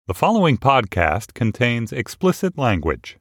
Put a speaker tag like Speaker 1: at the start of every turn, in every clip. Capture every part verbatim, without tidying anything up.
Speaker 1: The following podcast contains explicit language.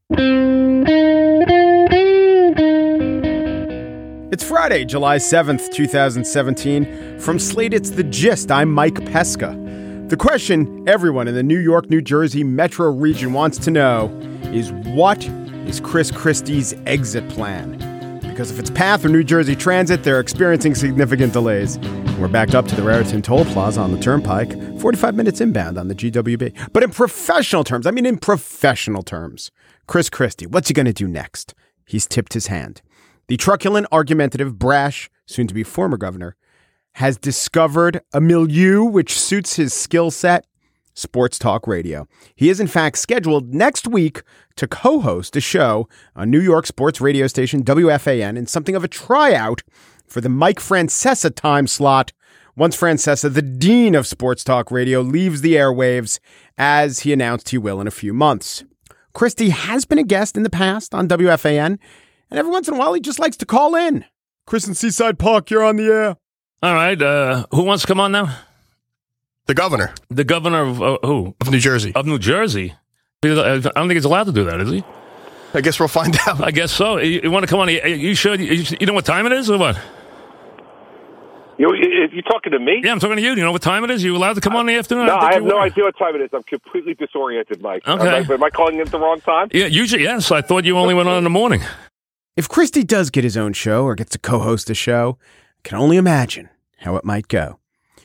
Speaker 2: It's Friday, July seventh, twenty seventeen. From Slate, it's The Gist. I'm Mike Pesca. The question everyone in the New York, New Jersey metro region wants to know is, what is Chris Christie's exit plan? Because if it's PATH or New Jersey Transit, they're experiencing significant delays. We're backed up to the Raritan Toll Plaza on the Turnpike, forty-five minutes inbound on the G W B. But in professional terms, I mean in professional terms, Chris Christie, what's he going to do next? He's tipped his hand. The truculent, argumentative, brash, soon-to-be former governor, has discovered a milieu which suits his skill set, sports talk radio. He is, in fact, scheduled next week to co-host a show on New York sports radio station W F A N in something of a tryout for the Mike Francesa time slot once Francesa, the dean of sports talk radio, leaves the airwaves, as he announced he will in a few months. Christie has been a guest in the past on W F A N, and every once in a while he just likes to call in. Chris in Seaside Park, you're on the air.
Speaker 3: All right. Uh, who wants to come on now?
Speaker 4: The governor.
Speaker 3: The governor of uh, who?
Speaker 4: Of New Jersey.
Speaker 3: Of New Jersey. I don't think he's allowed to do that, is he?
Speaker 4: I guess we'll find out.
Speaker 3: I guess so. You, you want to come on? You, you should. You, you know what time it is or what?
Speaker 5: You, you, you talking to me?
Speaker 3: Yeah, I'm talking to you. Do you know what time it is? Are you allowed to come on in the afternoon?
Speaker 5: No,
Speaker 3: I,
Speaker 5: I have no
Speaker 3: were.
Speaker 5: idea what time it is. I'm completely disoriented, Mike.
Speaker 3: Okay.
Speaker 5: Am I, am I calling in at the wrong time?
Speaker 3: Yeah, usually, yes. I thought you only went on in the morning.
Speaker 2: If Christie does get his own show or gets to co-host a show, I can only imagine how it might go.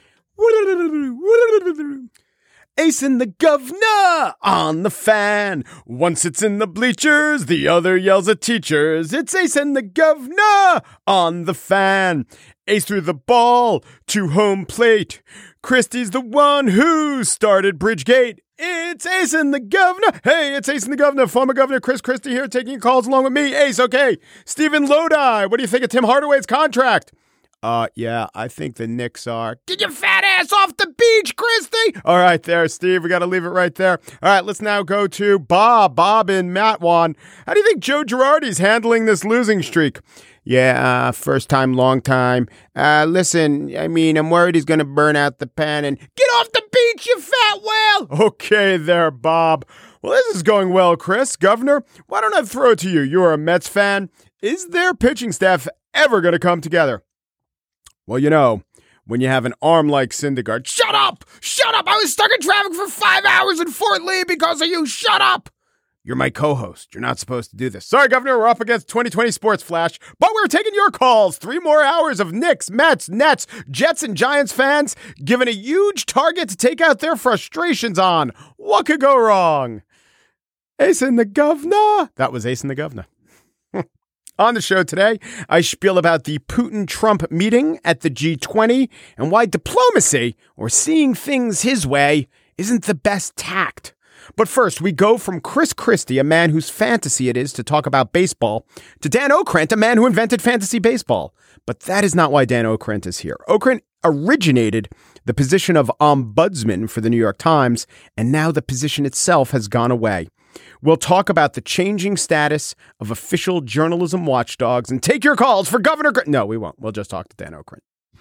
Speaker 2: Ace and the governor on the fan. One sits in the bleachers, the other yells at teachers. It's Ace and the governor on the fan. Ace threw the ball to home plate. Christie's the one who started Bridgegate. It's Ace and the governor. Hey, it's Ace and the governor. Former Governor Chris Christie here taking calls along with me. Ace, okay. Stephen Lodi, what do you think of Tim Hardaway's contract? Uh, yeah, I think the Knicks are. Get your fat ass off the beach, Christie! All right, there, Steve. We got to leave it right there. All right, let's now go to Bob. Bob in Matwan. How do you think Joe Girardi's handling this losing streak? Yeah, uh, first time, long time. Uh, listen, I mean, I'm worried he's going to burn out the pen and get off the beach, you fat whale! Okay there, Bob. Well, this is going well, Chris. Governor, why don't I throw it to you? You're a Mets fan. Is their pitching staff ever going to come together? Well, you know, when you have an arm like Syndergaard, shut up! Shut up! I was stuck in traffic for five hours in Fort Lee because of you! Shut up! You're my co-host. You're not supposed to do this. Sorry, Governor, we're up against twenty twenty Sports Flash, but we're taking your calls. Three more hours of Knicks, Mets, Nets, Jets, and Giants fans given a huge target to take out their frustrations on. What could go wrong? Ace and the governor. That was Ace and the governor. On the show today, I spiel about the Putin-Trump meeting at the G twenty and why diplomacy, or seeing things his way, isn't the best tact. But first, we go from Chris Christie, a man whose fantasy it is to talk about baseball, to Dan Okrent, a man who invented fantasy baseball. But that is not why Dan Okrent is here. Okrent originated the position of ombudsman for the New York Times, and now the position itself has gone away. We'll talk about the changing status of official journalism watchdogs and take your calls for Governor... Gr- no, we won't. We'll just talk to Dan Okrent.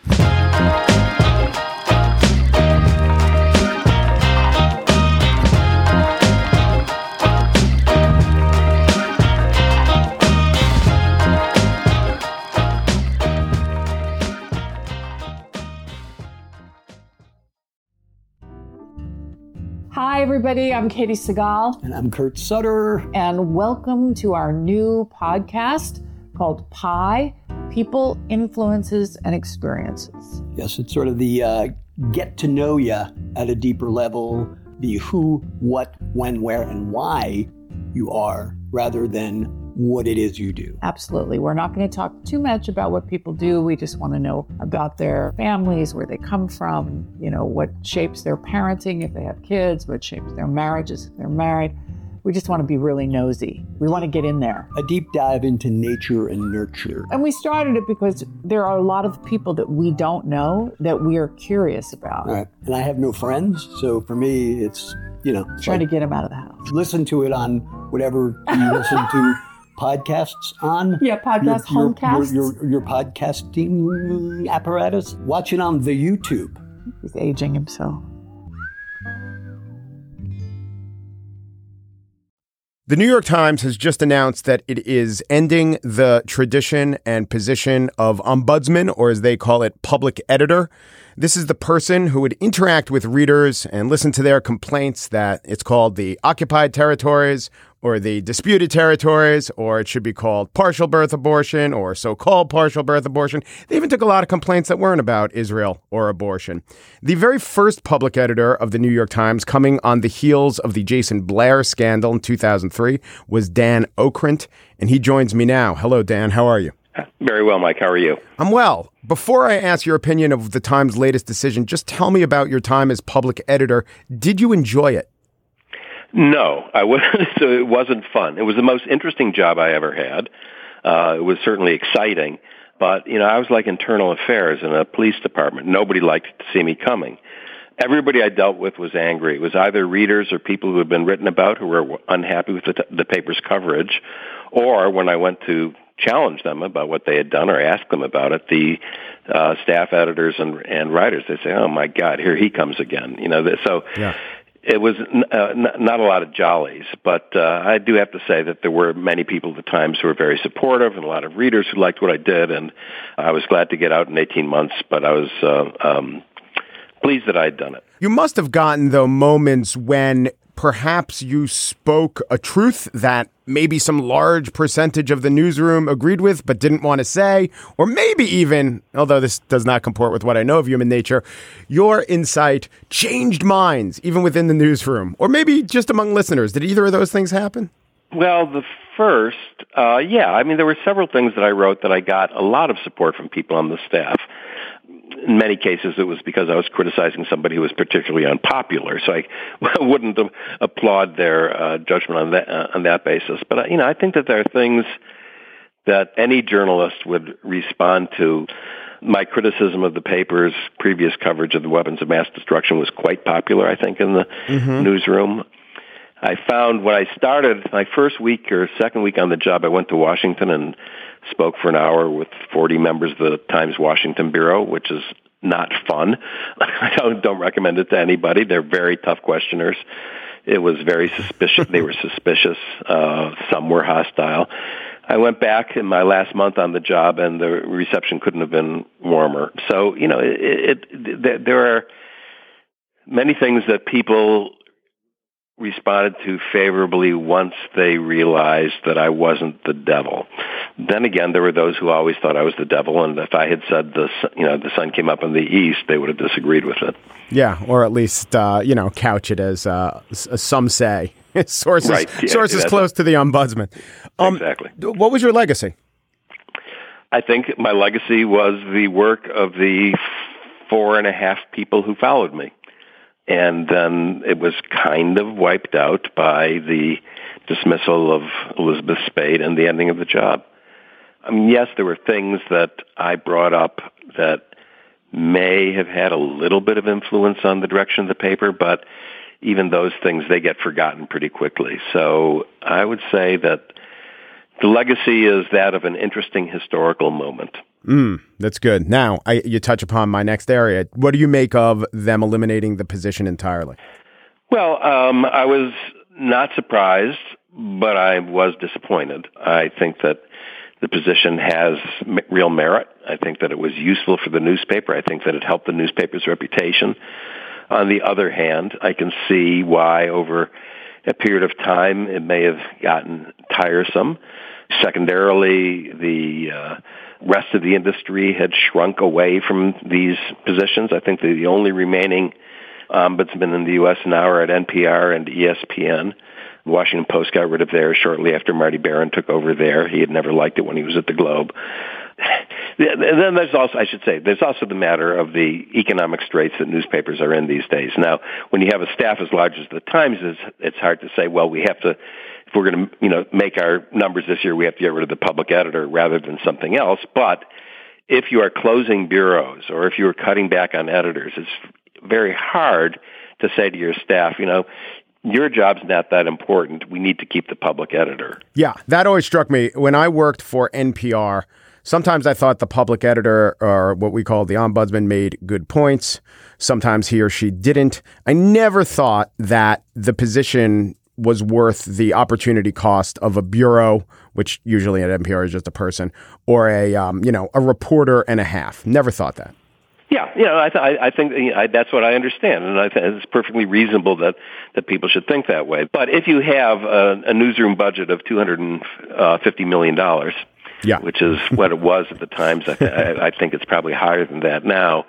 Speaker 6: Hi, everybody. I'm Katie Segal.
Speaker 7: And I'm Kurt Sutter.
Speaker 6: And welcome to our new podcast called Pi, People, Influences, and Experiences.
Speaker 7: Yes, it's sort of the uh, get to know you at a deeper level, the who, what, when, where, and why you are, rather than what it is you do.
Speaker 6: Absolutely. We're not going to talk too much about what people do. We just want to know about their families, where they come from, you know, what shapes their parenting if they have kids, what shapes their marriages if they're married. We just want to be really nosy. We want to get in there.
Speaker 7: A deep dive into nature and nurture.
Speaker 6: And we started it because there are a lot of people that we don't know that we are curious about.
Speaker 7: All right. And I have no friends, so for me, it's, you know.
Speaker 6: Trying to get them out of the house.
Speaker 7: Listen to it on whatever you listen to podcasts on.
Speaker 6: Yeah, podcast,
Speaker 7: your,
Speaker 6: homecasts.
Speaker 7: Your, your, your podcasting apparatus. Watch it on the YouTube.
Speaker 6: He's aging himself.
Speaker 2: The New York Times has just announced that it is ending the tradition and position of ombudsman, or as they call it, public editor. This is the person who would interact with readers and listen to their complaints that it's called the occupied territories or the disputed territories, or it should be called partial birth abortion or so-called partial birth abortion. They even took a lot of complaints that weren't about Israel or abortion. The very first public editor of the New York Times, coming on the heels of the Jason Blair scandal in two thousand three, was Dan Okrent, and he joins me now. Hello, Dan. How are you?
Speaker 8: Very well, Mike. How are you?
Speaker 2: I'm well. Before I ask your opinion of the Times' latest decision, just tell me about your time as public editor. Did you enjoy it?
Speaker 8: No, I wasn't. So it wasn't fun. It was the most interesting job I ever had. Uh, it was certainly exciting, but you know, I was like internal affairs in a police department. Nobody liked to see me coming. Everybody I dealt with was angry. It was either readers or people who had been written about who were unhappy with the, t- the paper's coverage, or when I went to challenge them about what they had done or ask them about it, the uh, staff editors and, and writers, they say, "Oh my God, here he comes again." You know, so. Yeah. It was uh, n- not a lot of jollies, but uh, I do have to say that there were many people at the Times who were very supportive and a lot of readers who liked what I did, and I was glad to get out in eighteen months, but I was uh, um, pleased that I had done it.
Speaker 2: You must have gotten, though, moments when perhaps you spoke a truth that maybe some large percentage of the newsroom agreed with but didn't want to say, or maybe even, although this does not comport with what I know of human nature, your insight changed minds even within the newsroom, or maybe just among listeners. Did either of those things happen?
Speaker 8: Well, the first, uh, yeah, I mean, there were several things that I wrote that I got a lot of support from people on the staff. In many cases, it was because I was criticizing somebody who was particularly unpopular, so I wouldn't applaud their uh, judgment on that uh, on that basis. But uh, you know, I think that there are things that any journalist would respond to. My criticism of the paper's previous coverage of the weapons of mass destruction was quite popular, I think, in the mm-hmm. newsroom. I found when I started my first week or second week on the job, I went to Washington and spoke for an hour with forty members of the Times Washington Bureau, which is not fun. I don't, don't recommend it to anybody. They're very tough questioners. It was very suspicious. They were suspicious. Uh, some were hostile. I went back in my last month on the job, and the reception couldn't have been warmer. So, you know, it, it, there are many things that people responded to favorably once they realized that I wasn't the devil. Then again, there were those who always thought I was the devil, and if I had said the you know the sun came up in the east, they would have disagreed with it.
Speaker 2: Yeah, or at least uh, you know couch it as uh, some say sources
Speaker 8: right. yeah,
Speaker 2: sources close to the ombudsman. Um,
Speaker 8: exactly.
Speaker 2: What was your legacy?
Speaker 8: I think my legacy was the work of the four and a half people who followed me. And then it was kind of wiped out by the dismissal of Elizabeth Spade and the ending of the job. I mean, yes, there were things that I brought up that may have had a little bit of influence on the direction of the paper, but even those things, they get forgotten pretty quickly. So I would say that the legacy is that of an interesting historical moment.
Speaker 2: Mm, that's good. Now, I, you touch upon my next area. What do you make of them eliminating the position entirely?
Speaker 8: Well, um, I was not surprised, but I was disappointed. I think that the position has m- real merit. I think that it was useful for the newspaper. I think that it helped the newspaper's reputation. On the other hand, I can see why over a period of time it may have gotten tiresome. Secondarily, the uh, rest of the industry had shrunk away from these positions. I think the only remaining ombudsmen in the U S now are at N P R and E S P N. The Washington Post got rid of theirs shortly after Marty Baron took over there. He had never liked it when he was at the Globe. Then there's also, I should say, there's also the matter of the economic straits that newspapers are in these days. Now, when you have a staff as large as the Times is, it's hard to say, well, we have to, if we're going to, you know, make our numbers this year, we have to get rid of the public editor rather than something else. But if you are closing bureaus or if you are cutting back on editors, it's very hard to say to your staff, you know, your job's not that important. We need to keep the public editor.
Speaker 2: Yeah, that always struck me. When I worked for N P R, sometimes I thought the public editor, or what we call the ombudsman, made good points. Sometimes he or she didn't. I never thought that the position was worth the opportunity cost of a bureau, which usually at N P R is just a person, or a um, you know a reporter and a half. Never thought that.
Speaker 8: Yeah, you know, I, th- I think you know, I, that's what I understand, and I think it's perfectly reasonable that, that people should think that way. But if you have a, a newsroom budget of two hundred fifty million dollars,
Speaker 2: yeah.
Speaker 8: which is what it was at the Times, I, th- I think it's probably higher than that now,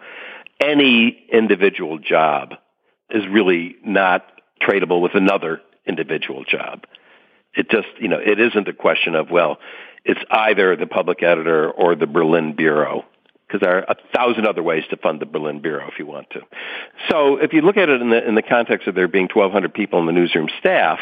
Speaker 8: any individual job is really not tradable with another individual job. It just, you know, it isn't a question of, well, it's either the public editor or the Berlin Bureau, because there are a thousand other ways to fund the Berlin Bureau if you want to. So if you look at it in the in the context of there being twelve hundred people in the newsroom staff,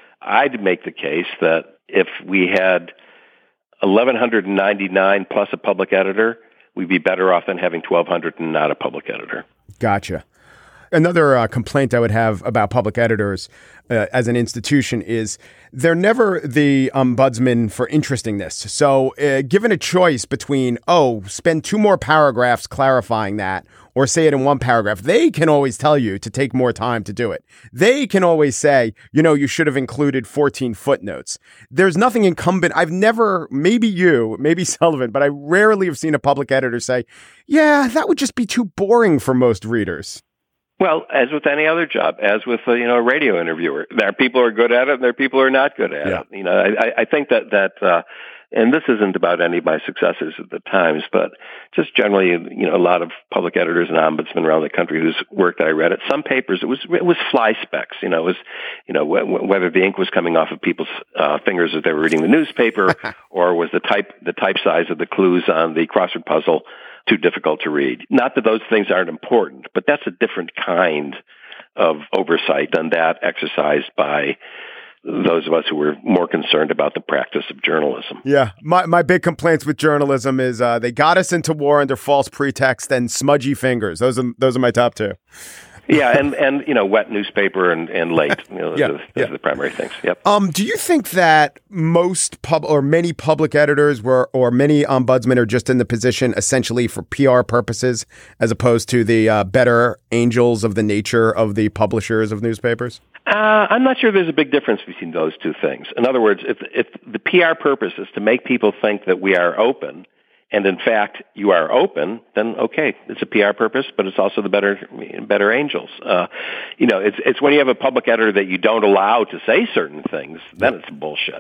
Speaker 8: I'd make the case that if we had eleven ninety-nine plus a public editor, we'd be better off than having twelve hundred and not a public editor.
Speaker 2: Gotcha. Another uh, complaint I would have about public editors uh, as an institution is they're never the ombudsman for interestingness. So uh, given a choice between, oh, spend two more paragraphs clarifying that or say it in one paragraph, they can always tell you to take more time to do it. They can always say, you know, you should have included fourteen footnotes. There's nothing incumbent. I've never, maybe you, maybe Sullivan, but I rarely have seen a public editor say, yeah, that would just be too boring for most readers.
Speaker 8: Well, as with any other job, as with a, you know a radio interviewer, there are people who are good at it, and there are people who are not good at
Speaker 2: yeah.
Speaker 8: it. You know, I, I think that that, uh, and this isn't about any of my successors at the Times, but just generally, you know, a lot of public editors and ombudsmen around the country whose work that I read at some papers, it was it was fly specks. You know, it was you know w- whether the ink was coming off of people's uh, fingers as they were reading the newspaper, or was the type the type size of the clues on the crossword puzzle too difficult to read. Not that those things aren't important, but that's a different kind of oversight than that exercised by those of us who were more concerned about the practice of journalism.
Speaker 2: Yeah. My my big complaints with journalism is uh, they got us into war under false pretext and smudgy fingers. Those are those are my top two.
Speaker 8: Yeah, and, and you know, wet newspaper and, and late. You know,
Speaker 2: yeah,
Speaker 8: those, those
Speaker 2: yeah.
Speaker 8: are the primary things. Yep.
Speaker 2: Um, do you think that most pub or many public editors were or many ombudsmen are just in the position essentially for P R purposes as opposed to the uh, better angels of the nature of the publishers of newspapers?
Speaker 8: Uh, I'm not sure there's a big difference between those two things. In other words, if if the P R purpose is to make people think that we are open, and in fact you are open, then okay, it's a P R purpose, but it's also the better better angels. Uh, you know, it's it's when you have a public editor that you don't allow to say certain things, then it's bullshit.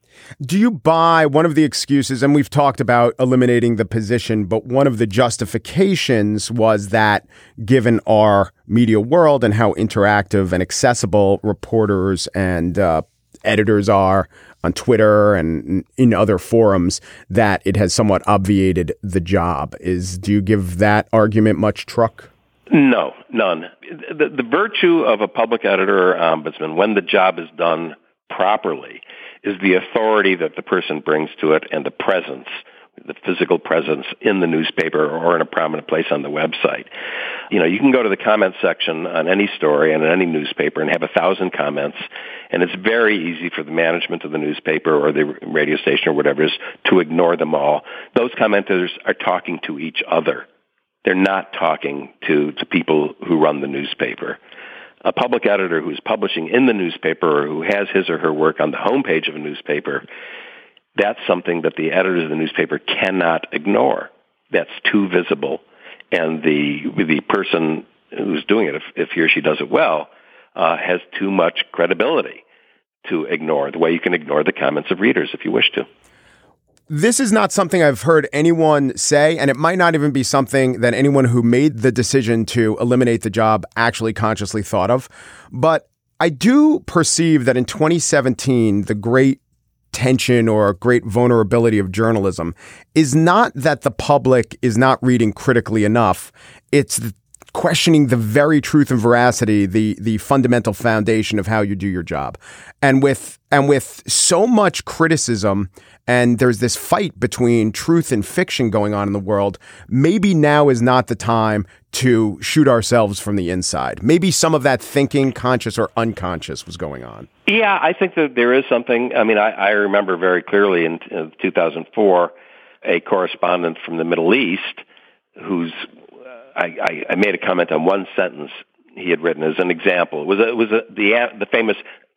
Speaker 2: Do you buy one of the excuses, and we've talked about eliminating the position, but one of the justifications was that given our media world and how interactive and accessible reporters and uh, editors are on Twitter and in other forums, that it has somewhat obviated the job. Is do you give that argument much truck?
Speaker 8: No, none. The, the virtue of a public editor or ombudsman, when the job is done properly, is the authority that the person brings to it and the presence, the physical presence in the newspaper or in a prominent place on the website. You know, you can go to the comments section on any story and in any newspaper and have a thousand comments, and it's very easy for the management of the newspaper or the radio station or whatever it is to ignore them all. Those commenters are talking to each other. They're not talking to, to people who run the newspaper. A public editor who's publishing in the newspaper or who has his or her work on the homepage of a newspaper, that's something that the editors of the newspaper cannot ignore. That's too visible. And the the person who's doing it, if, if he or she does it well, uh, has too much credibility to ignore, the way you can ignore the comments of readers if you wish to.
Speaker 2: This is not something I've heard anyone say, and it might not even be something that anyone who made the decision to eliminate the job actually consciously thought of. But I do perceive that in twenty seventeen, the great tension or great vulnerability of journalism is not that the public is not reading critically enough. It's questioning the very truth and veracity, the the fundamental foundation of how you do your job. And with and with so much criticism, and there's this fight between truth and fiction going on in the world, maybe now is not the time to shoot ourselves from the inside. Maybe some of that thinking, conscious or unconscious, was going on.
Speaker 8: Yeah, I think that there is something. I mean, I, I remember very clearly in, in two thousand four, a correspondent from the Middle East who's I, I, I made a comment on one sentence he had written as an example. It was a, it was a, the the famous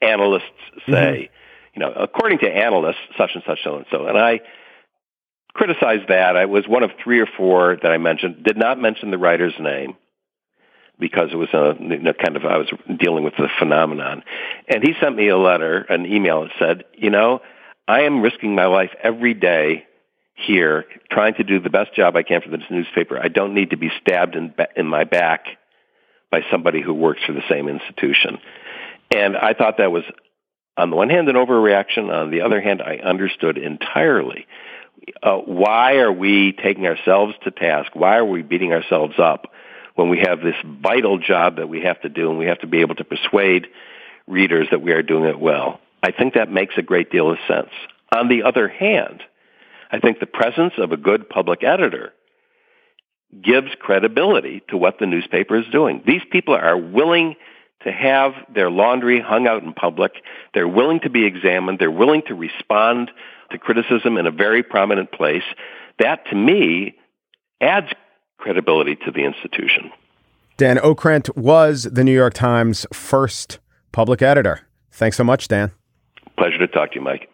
Speaker 8: analysts say, mm-hmm. you know, according to analysts, such and such, so and so. And I criticized that. I was one of three or four that I mentioned, did not mention the writer's name because it was a you know, kind of, I was dealing with the phenomenon. And he sent me a letter, an email that said, you know, I am risking my life every day here trying to do the best job I can for this newspaper. I don't need to be stabbed in, in my back by somebody who works for the same institution. And I thought that was, on the one hand, an overreaction. On the other hand, I understood entirely. Uh, why are we taking ourselves to task? Why are we beating ourselves up when we have this vital job that we have to do and we have to be able to persuade readers that we are doing it well? I think that makes a great deal of sense. On the other hand, I think the presence of a good public editor gives credibility to what the newspaper is doing. These people are willing to have their laundry hung out in public. They're willing to be examined. They're willing to respond to criticism in a very prominent place. That, to me, adds credibility to the institution.
Speaker 2: Dan Okrent was the New York Times' first public editor. Thanks so much, Dan.
Speaker 8: Pleasure to talk to you, Mike.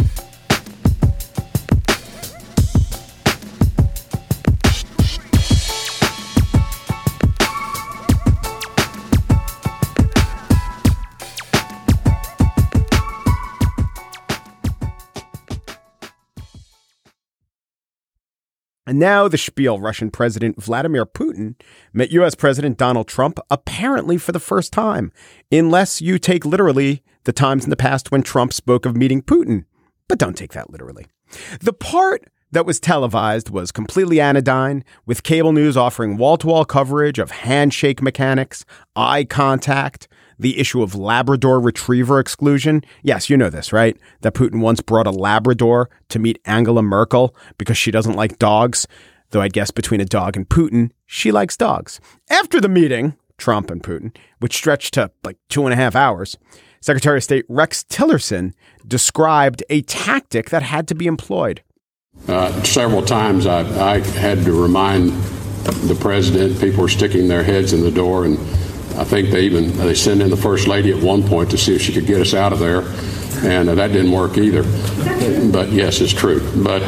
Speaker 2: And now the spiel. Russian President Vladimir Putin met U S President Donald Trump apparently for the first time, unless you take literally the times in the past when Trump spoke of meeting Putin. But don't take that literally. The part that was televised was completely anodyne, with cable news offering wall-to-wall coverage of handshake mechanics, eye contact, the issue of Labrador retriever exclusion. Yes, you know this, right? That Putin once brought a Labrador to meet Angela Merkel because she doesn't like dogs. Though I'd guess between a dog and Putin, she likes dogs. After the meeting, Trump and Putin, which stretched to like two and a half hours, Secretary of State Rex Tillerson described a tactic that had to be employed.
Speaker 9: Uh, several times I, I had to remind the president, people were sticking their heads in the door, and I think they even they sent in the First Lady at one point to see if she could get us out of there, and uh, that didn't work either. But yes, it's true. But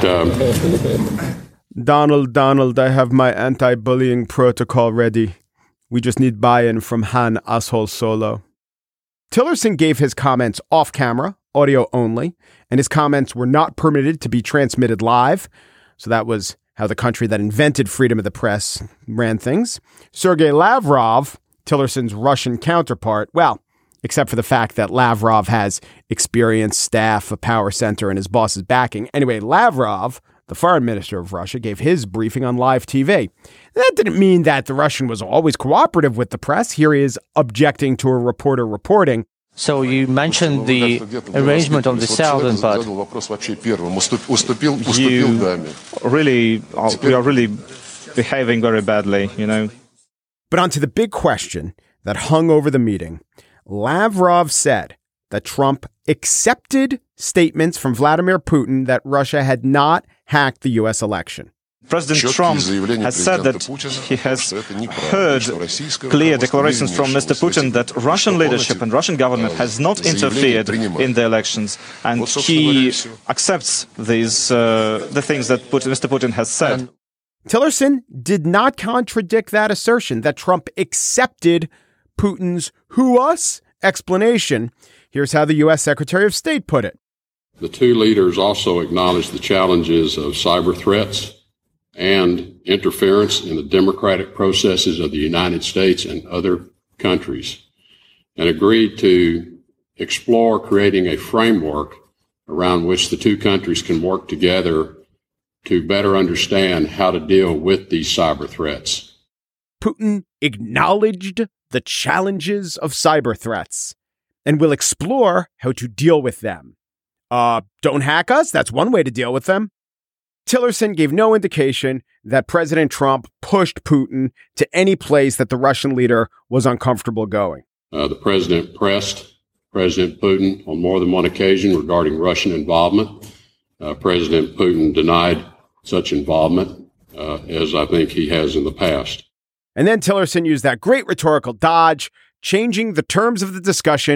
Speaker 9: um,
Speaker 2: Donald, Donald, I have my anti-bullying protocol ready. We just need buy-in from Han Asshole Solo. Tillerson gave his comments off camera, audio only, and his comments were not permitted to be transmitted live. So that was how the country that invented freedom of the press ran things. Sergei Lavrov, Tillerson's Russian counterpart, well, except for the fact that Lavrov has experienced staff, a power center, and his boss's backing. Anyway, Lavrov, the foreign minister of Russia, gave his briefing on live T V. That didn't mean that the Russian was always cooperative with the press. Here he is objecting to a reporter reporting.
Speaker 10: So you mentioned the arrangement of the southern part. You really, we are really behaving very badly, you know.
Speaker 2: But onto the big question that hung over the meeting. Lavrov said that Trump accepted statements from Vladimir Putin that Russia had not hacked the U S election.
Speaker 10: President Trump has said that he has heard clear declarations from Mister Putin that Russian leadership and Russian government has not interfered in the elections, and he accepts these uh, the things that Putin, Mister Putin has said.
Speaker 2: Tillerson did not contradict that assertion that Trump accepted Putin's "who us" explanation. Here's how the U S Secretary of State put it.
Speaker 9: The two leaders also acknowledged the challenges of cyber threats and interference in the democratic processes of the United States and other countries, and agreed to explore creating a framework around which the two countries can work together to better understand how to deal with these cyber threats.
Speaker 2: Putin acknowledged the challenges of cyber threats and will explore how to deal with them. Uh, don't hack us? That's one way to deal with them. Tillerson gave no indication that President Trump pushed Putin to any place that the Russian leader was uncomfortable going.
Speaker 9: Uh, the president pressed President Putin on more than one occasion regarding Russian involvement. Uh, President Putin denied such involvement, uh, as I think he has in the past.
Speaker 2: And then Tillerson used that great rhetorical dodge, changing the terms of the discussion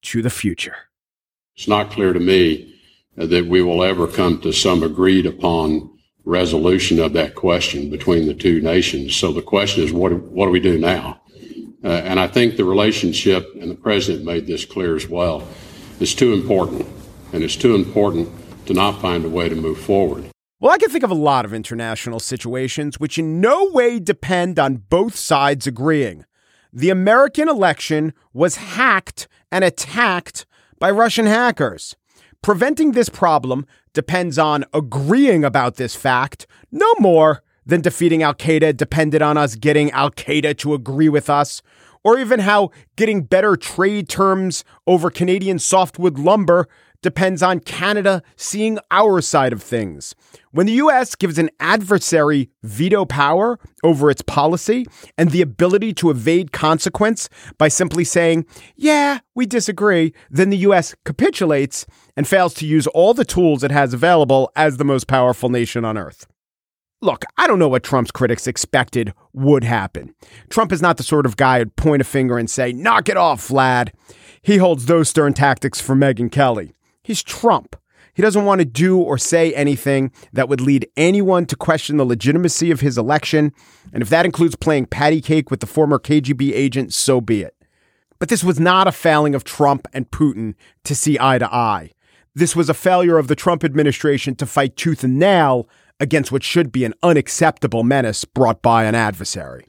Speaker 2: to the future.
Speaker 9: It's not clear to me that we will ever come to some agreed upon resolution of that question between the two nations. So the question is, what do, what do we do now? Uh, and I think the relationship, and the president made this clear as well, is too important. And it's too important to not find a way to move forward.
Speaker 2: Well, I can think of a lot of international situations which in no way depend on both sides agreeing. The American election was hacked and attacked by Russian hackers. Preventing this problem depends on agreeing about this fact no more than defeating Al-Qaeda depended on us getting Al-Qaeda to agree with us, or even how getting better trade terms over Canadian softwood lumber depends on Canada seeing our side of things. When the U S gives an adversary veto power over its policy and the ability to evade consequence by simply saying, yeah, we disagree, then the U S capitulates and fails to use all the tools it has available as the most powerful nation on earth. Look, I don't know what Trump's critics expected would happen. Trump is not the sort of guy who'd point a finger and say, knock it off, Vlad. He holds those stern tactics for Megyn Kelly. He's Trump. He doesn't want to do or say anything that would lead anyone to question the legitimacy of his election. And if that includes playing patty cake with the former K G B agent, so be it. But this was not a failing of Trump and Putin to see eye to eye. This was a failure of the Trump administration to fight tooth and nail against what should be an unacceptable menace brought by an adversary.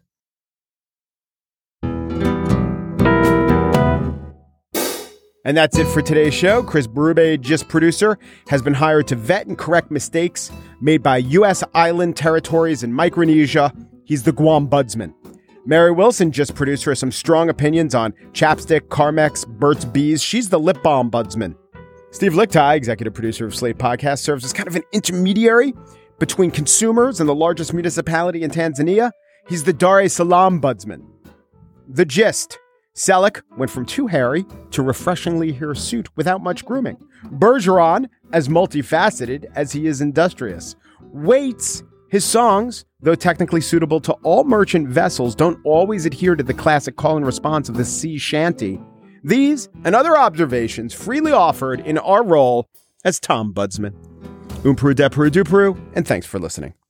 Speaker 2: And that's it for today's show. Chris Berube, Gist producer, has been hired to vet and correct mistakes made by U S island territories in Micronesia. He's the Guam Budsman. Mary Wilson, Gist producer, has some strong opinions on chapstick, Carmex, Burt's Bees. She's the Lip Balm Budsman. Steve Lichtai, executive producer of Slate Podcast, serves as kind of an intermediary between consumers and the largest municipality in Tanzania. He's the Dar es Salaam Budsman. The Gist. Selleck went from too hairy to refreshingly hirsute without much grooming. Bergeron, as multifaceted as he is industrious. Waits, his songs, though technically suitable to all merchant vessels, don't always adhere to the classic call and response of the sea shanty. These and other observations freely offered in our role as Tom Budsman. Umpru, depru, dupru, and thanks for listening.